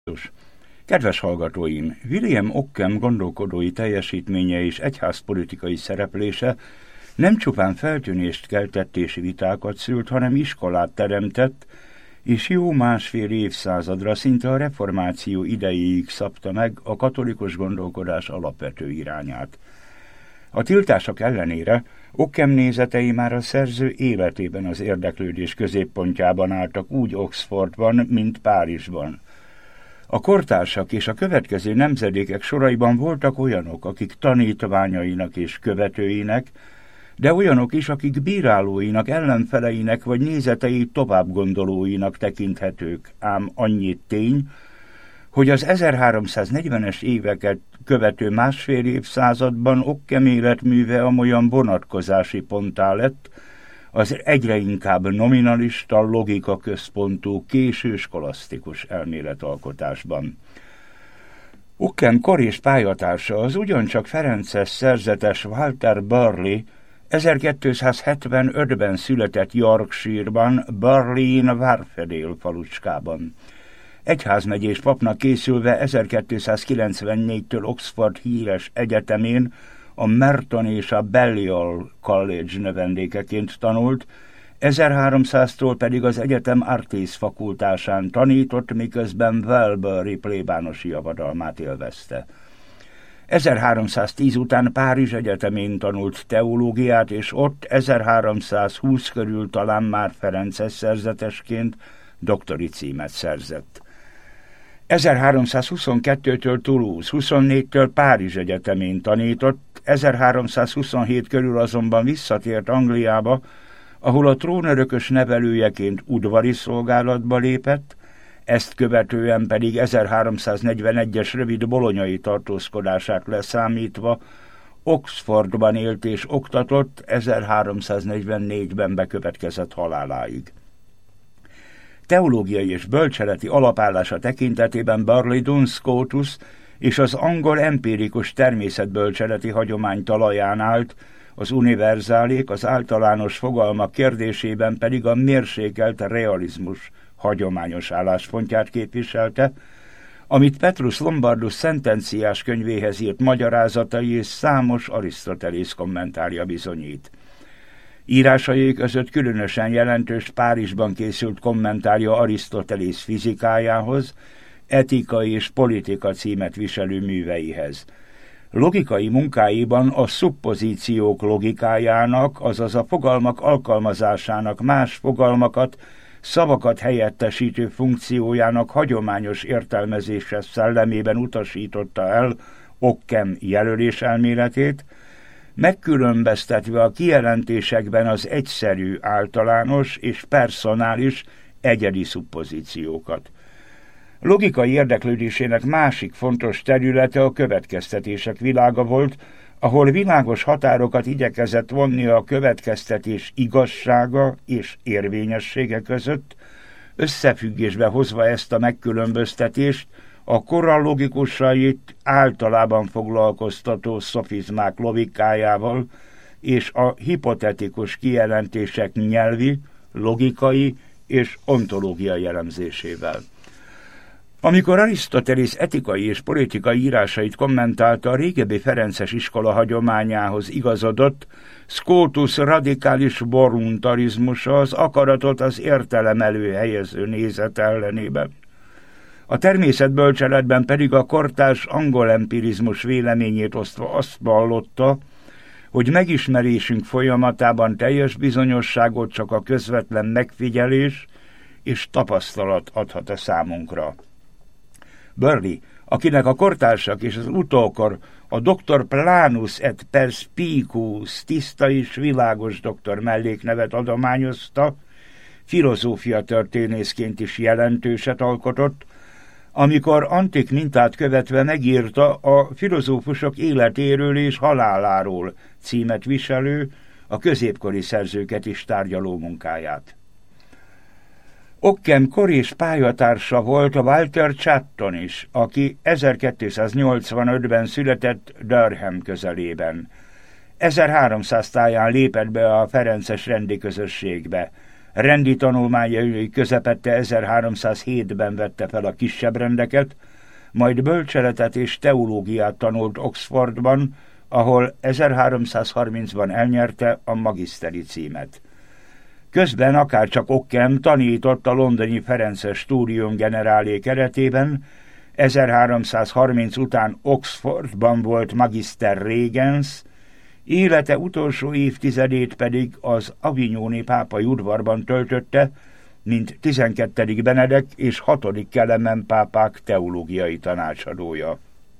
Kedves hallgatóim, William Ockham gondolkodói teljesítménye és egyházpolitikai szereplése nem csupán feltűnést keltett és vitákat szült, hanem iskolát teremtett, és jó másfél évszázadra, szinte a reformáció idejéig szabta meg a katolikus gondolkodás alapvető irányát. A tiltások ellenére Ockham nézetei már a szerző életében az érdeklődés középpontjában álltak, úgy Oxfordban, mint Párizsban. A kortársak és a következő nemzedékek soraiban voltak olyanok, akik tanítványainak és követőinek, de olyanok is, akik bírálóinak, ellenfeleinek vagy nézetei továbbgondolóinak tekinthetők, ám annyit tény, hogy az 1340-es éveket követő másfél évszázadban Ockham életműve amolyan vonatkozási ponttá lett az egyre inkább nominalista, logika központú, késő skolasztikus elméletalkotásban. Ockham kor és pályatársa, az ugyancsak ferences szerzetes Walter Burley 1275-ben született Yorkshire-ban, Burley-n Wharfedale falucskában. Egyházmegyés papnak készülve 1294-től Oxford híres egyetemén a Merton és a Balliol College növendékeként tanult, 1300-tól pedig az egyetem Artis fakultásán tanított, miközben Welbury plébánosi javadalmát élvezte. 1310 után Párizs egyetemén tanult teológiát, és ott 1320 körül talán már ferences szerzetesként doktori címet szerzett. 1322-től Toulouse, 24-től Párizs egyetemén tanított, 1327 körül azonban visszatért Angliába, ahol a trónörökös nevelőjeként udvari szolgálatba lépett, ezt követően pedig 1341-es rövid bolonyai tartózkodását leszámítva Oxfordban élt és oktatott 1344-ben bekövetkezett haláláig. Teológiai és bölcseleti alapállása tekintetében Burley Duns Scotus és az angol empirikus természetbölcseleti hagyomány talaján állt, az univerzálék, az általános fogalmak kérdésében pedig a mérsékelt realizmus hagyományos álláspontját képviselte, amit Petrus Lombardus szentenciás könyvéhez írt magyarázatai és számos Arisztotelész kommentárja bizonyít. Írásai között különösen jelentős Párizsban készült kommentárja Arisztotelész fizikájához, etikai és politika címet viselő műveihez. Logikai munkáiban a szuppozíciók logikájának, azaz a fogalmak alkalmazásának más fogalmakat, szavakat helyettesítő funkciójának hagyományos értelmezése szellemében utasította el Ockham jelöléselméletét, megkülönböztetve a kijelentésekben az egyszerű, általános és personális egyedi szuppozíciókat. Logikai érdeklődésének másik fontos területe a következtetések világa volt, ahol világos határokat igyekezett vonni a következtetés igazsága és érvényessége között, összefüggésbe hozva ezt a megkülönböztetést a korallogikusait általában foglalkoztató szofizmák logikájával és a hipotetikus kijelentések nyelvi, logikai és ontológiai elemzésével. Amikor Arisztotelész etikai és politikai írásait kommentálta, a régebbi ferences iskola hagyományához igazodott, Scotus radikális voluntarizmusa az akaratot az értelem elő helyező nézet ellenében. A természetbölcseletben pedig a kortárs angol empirizmus véleményét osztva azt vallotta, hogy megismerésünk folyamatában teljes bizonyosságot csak a közvetlen megfigyelés és tapasztalat adhat a számunkra. Burley, akinek a kortársak és az utókor a Dr. Planus et Perspicus tiszta és világos doktor melléknevet adományozta, filozófia történészként is jelentőset alkotott, amikor antik mintát követve megírta a filozófusok életéről és haláláról címet viselő, a középkori szerzőket is tárgyaló munkáját. Ockham kor és pályatársa volt a Walter Chatton is, aki 1285-ben született Durham közelében. 1300 táján lépett be a ferences rendi közösségbe. Rendi tanulmányai közepette 1307-ben vette fel a kisebb rendeket, majd bölcseletet és teológiát tanult Oxfordban, ahol 1330-ban elnyerte a magiszteri címet. Közben akárcsak Ockham tanított a londoni Ferences Studium Generale keretében, 1330 után Oxfordban volt magister regens, élete utolsó évtizedét pedig az avignoni pápai udvarban töltötte, mint 12. Benedek és 6. Kelemen pápák teológiai tanácsadója.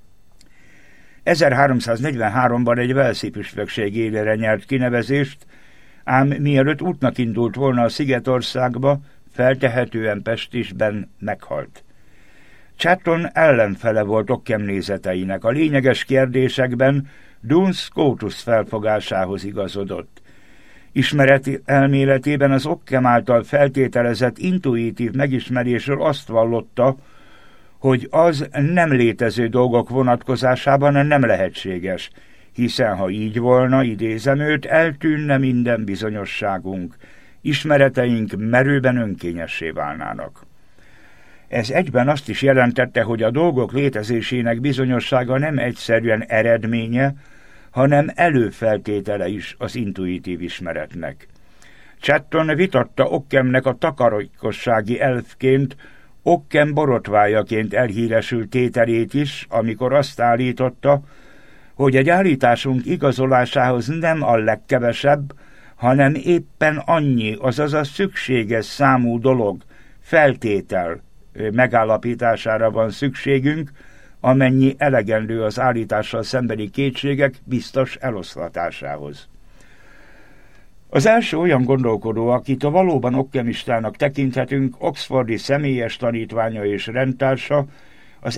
1343-ban egy velszi püspökség élére nyert kinevezést, ám mielőtt útnak indult volna a Szigetországba, feltehetően Pestisben meghalt. Chatton ellenfele volt Ockham nézeteinek, a lényeges kérdésekben Duns Scotus felfogásához igazodott. Ismereti elméletében az Ockham által feltételezett intuitív megismerésről azt vallotta, hogy az nem létező dolgok vonatkozásában nem lehetséges, hiszen ha így volna, idézem őt, eltűnne minden bizonyosságunk, ismereteink merőben önkényessé válnának. Ez egyben azt is jelentette, hogy a dolgok létezésének bizonyossága nem egyszerűen eredménye, hanem előfeltétele is az intuitív ismeretnek. Chatton vitatta Ockhamnek a takarékossági elfként, Ockham borotvájaként elhíresült tételét is, amikor azt állította, hogy egy állításunk igazolásához nem a legkevesebb, hanem éppen annyi, azaz a szükséges számú dolog, feltétel megállapítására van szükségünk, amennyi elegendő az állítással szembeni kétségek biztos eloszlatásához. Az első olyan gondolkodó, akit a valóban okkemistának tekinthetünk, oxfordi személyes tanítványa és rendtársa, az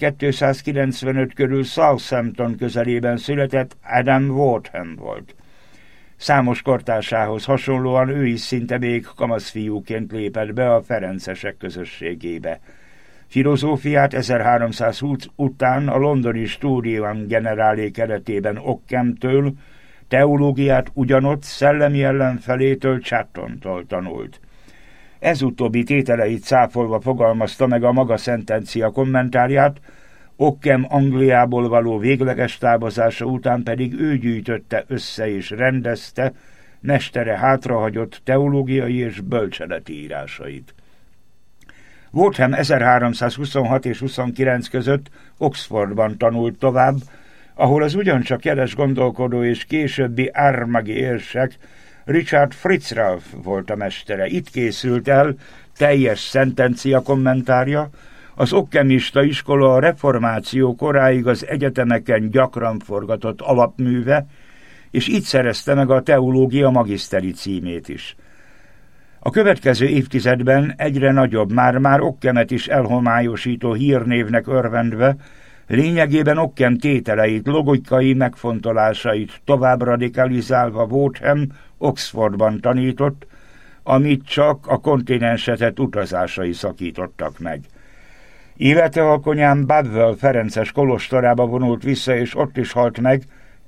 1295 körül Southampton közelében született Adam Wortham volt. Számos kortársához hasonlóan ő is szinte még kamaszfiúként lépett be a ferencesek közösségébe. Filozófiát 1320 után a londoni Studium Generale keretében Ockhamtől, teológiát ugyanott szellemi ellenfelétől, Chattontól tanult. Ez utóbbi tételeit cáfolva fogalmazta meg a maga szentencia kommentárját, Ockham Angliából való végleges távozása után pedig ő gyűjtötte össze és rendezte mestere hátrahagyott teológiai és bölcseleti írásait. Wortham 1326 és 29 között Oxfordban tanult tovább, ahol az ugyancsak jeles gondolkodó és későbbi ármagi érsek Richard Fitzralph volt a mestere. Itt készült el teljes szentencia kommentárja, az ockhamista iskola a reformáció koráig az egyetemeken gyakran forgatott alapműve, és itt szerezte meg a teológia magiszteri címét is. A következő évtizedben egyre nagyobb, már Ockhamet is elhomályosító hírnévnek örvendve, lényegében Ockham tételeit, logikai megfontolásait tovább radikalizálva Wortham Oxfordban tanított, amit csak a kontinensetett utazásai szakítottak meg. Élete alkonyán Badwell ferences kolostorába vonult vissza, és ott is halt meg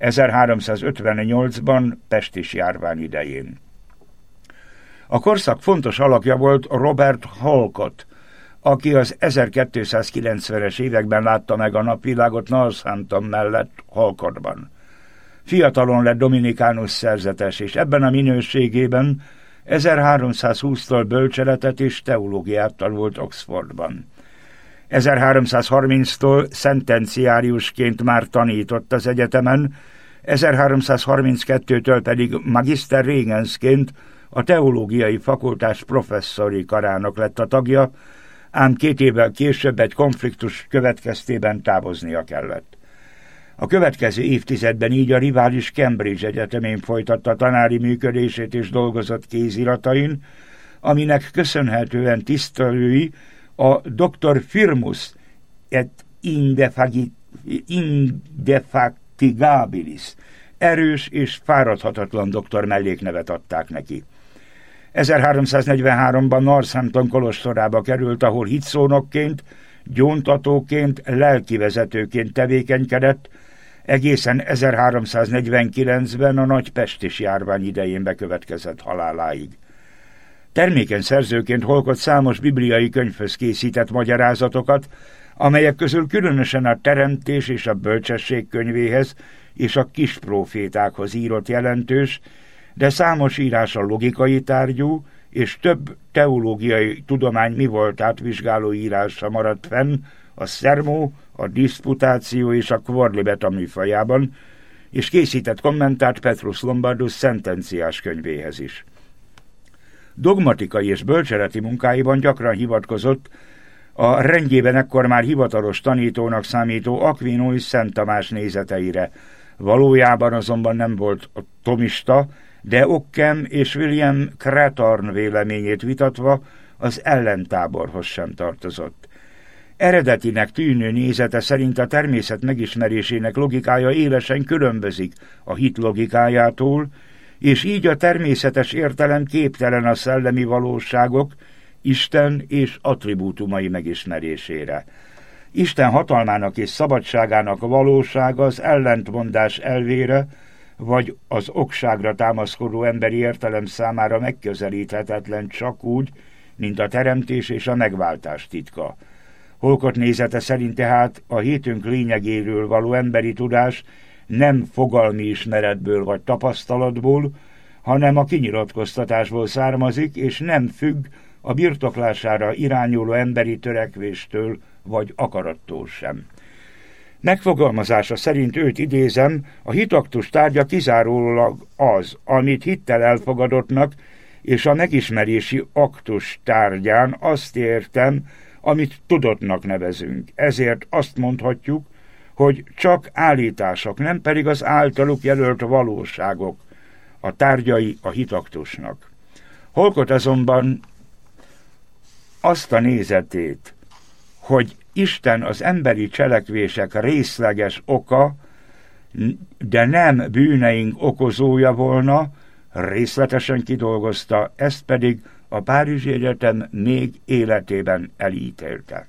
1358-ban pestis járvány idején. A korszak fontos alakja volt Robert Halcott, aki az 1290-es években látta meg a napvilágot Northampton mellett Halcottban. Fiatalon lett dominikánus szerzetes, és ebben a minőségében 1320-tól bölcseletet és teológiát tanult Oxfordban. 1330-tól szentenciáriusként már tanított az egyetemen, 1332-től pedig magister regensként a teológiai fakultás professzori karának lett a tagja, ám 2 évvel később egy konfliktus következtében távoznia kellett. A következő évtizedben így a rivális Cambridge Egyetemén folytatta tanári működését és dolgozott kéziratain, aminek köszönhetően tisztelői a Dr. Firmus et Indefatigabilis, erős és fáradhatatlan doktor melléknevet adták neki. 1343-ban Northampton kolostorába került, ahol hitszónokként, gyóntatóként, lelkivezetőként tevékenykedett, egészen 1349-ben a nagy pestis járvány idején bekövetkezett haláláig. Termékeny szerzőként Holkot számos bibliai könyvhöz készített magyarázatokat, amelyek közül különösen a Teremtés és a Bölcsesség könyvéhez és a Kisprófétákhoz írott jelentős, de számos írása logikai tárgyú, és több teológiai tudomány mi voltát vizsgáló írása maradt fenn a Szermó, a Diszputáció és a Quodlibet műfajában, és készített kommentárt Petrus Lombardus szentenciás könyvéhez is. Dogmatikai és bölcseleti munkáiban gyakran hivatkozott a rendjében ekkor már hivatalos tanítónak számító Aquinói Szent Tamás nézeteire. Valójában azonban nem volt a thomista, de Ockham és William Crathorne véleményét vitatva az ellentáborhoz sem tartozott. Eredetinek tűnő nézete szerint a természet megismerésének logikája élesen különbözik a hit logikájától, és így a természetes értelem képtelen a szellemi valóságok, Isten és attribútumai megismerésére. Isten hatalmának és szabadságának valósága az ellentmondás elvére, vagy az okságra támaszkodó emberi értelem számára megközelíthetetlen csak úgy, mint a teremtés és a megváltás titka. Holkot nézete szerint tehát a hétünk lényegéről való emberi tudás nem fogalmi ismeretből vagy tapasztalatból, hanem a kinyilatkoztatásból származik, és nem függ a birtoklására irányuló emberi törekvéstől vagy akarattól sem. Megfogalmazása szerint őt idézem, a hitaktus tárgya kizárólag az, amit hittel elfogadottnak, és a megismerési aktus tárgyán azt értem, amit tudottnak nevezünk. Ezért azt mondhatjuk, hogy csak állítások, nem pedig az általuk jelölt valóságok a tárgyai a hitaktusnak. Holkot azonban azt a nézetét, hogy Isten az emberi cselekvések részleges oka, de nem bűneink okozója volna, részletesen kidolgozta, ezt pedig a Párizsi Egyetem még életében elítélte.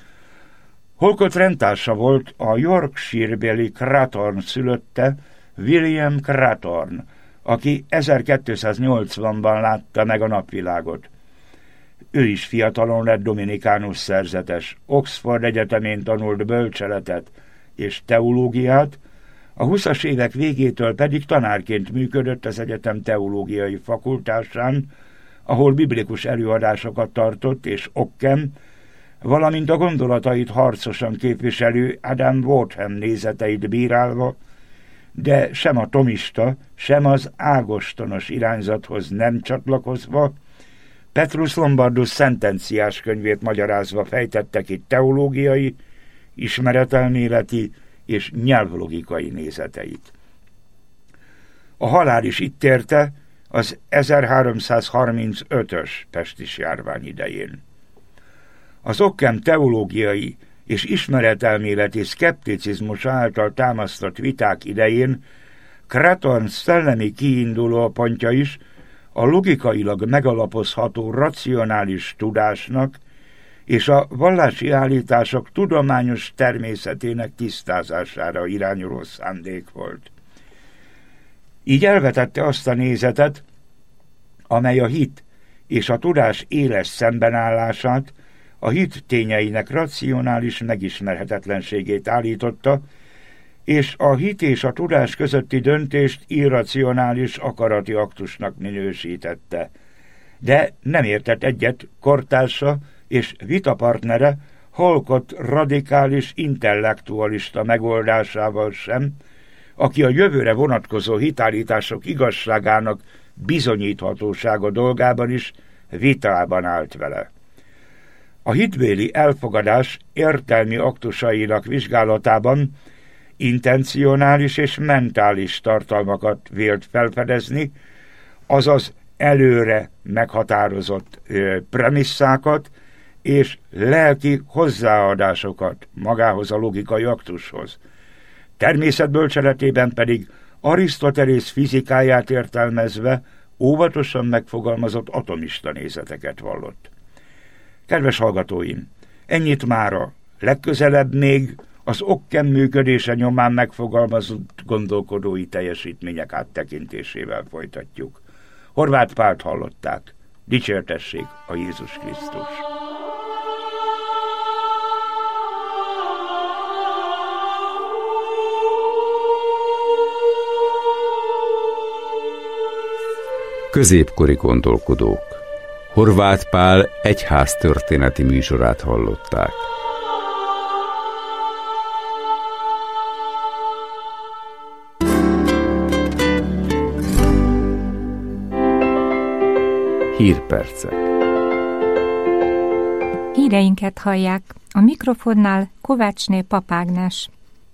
Holkot rendtársa volt a Yorkshire-beli Crathorne szülötte, William Crathorne, aki 1280-ban látta meg a napvilágot. Ő is fiatalon lett dominikánus szerzetes, Oxford Egyetemén tanult bölcseletet és teológiát, a 20-as évek végétől pedig tanárként működött az egyetem teológiai fakultásán, ahol biblikus előadásokat tartott, és Ockham, valamint a gondolatait harcosan képviselő Adam Wadham nézeteit bírálva, de sem a thomista, sem az ágostonos irányzathoz nem csatlakozva, Petrus Lombardus szentenciás könyvét magyarázva fejtette ki teológiai, ismeretelméleti és nyelvlogikai nézeteit. A halál is itt érte az 1335-ös pestis járvány idején. Az Ockham teológiai és ismeretelméleti szkepticizmus által támasztott viták idején Crathorne szellemi kiinduló pontja is a logikailag megalapozható racionális tudásnak és a vallási állítások tudományos természetének tisztázására irányuló szándék volt. Így elvetette azt a nézetet, amely a hit és a tudás éles szembenállását, a hit tényeinek racionális megismerhetetlenségét állította, és a hit és a tudás közötti döntést irracionális akarati aktusnak minősítette. De nem értett egyet kortársa és vitapartnere Holkot radikális intellektualista megoldásával sem, aki a jövőre vonatkozó hitállítások igazságának bizonyíthatósága dolgában is vitában állt vele. A hitbéli elfogadás értelmi aktusainak vizsgálatában intencionális és mentális tartalmakat vélt felfedezni, azaz előre meghatározott premisszákat és lelki hozzáadásokat magához a logikai aktushoz. Természetbölcseletében pedig Arisztotelész fizikáját értelmezve óvatosan megfogalmazott atomista nézeteket vallott. Kedves hallgatóim, ennyit mára, legközelebb még az Ockham működése nyomán megfogalmazott gondolkodói teljesítmények áttekintésével folytatjuk. Horváth Pált hallották. Dicsértessék a Jézus Krisztus! Középkori gondolkodók. Horváth Pál egyháztörténeti műsorát hallották. Hírpercek. Híreinket hallják. A mikrofonnál Kovácsné Pap Ágnes.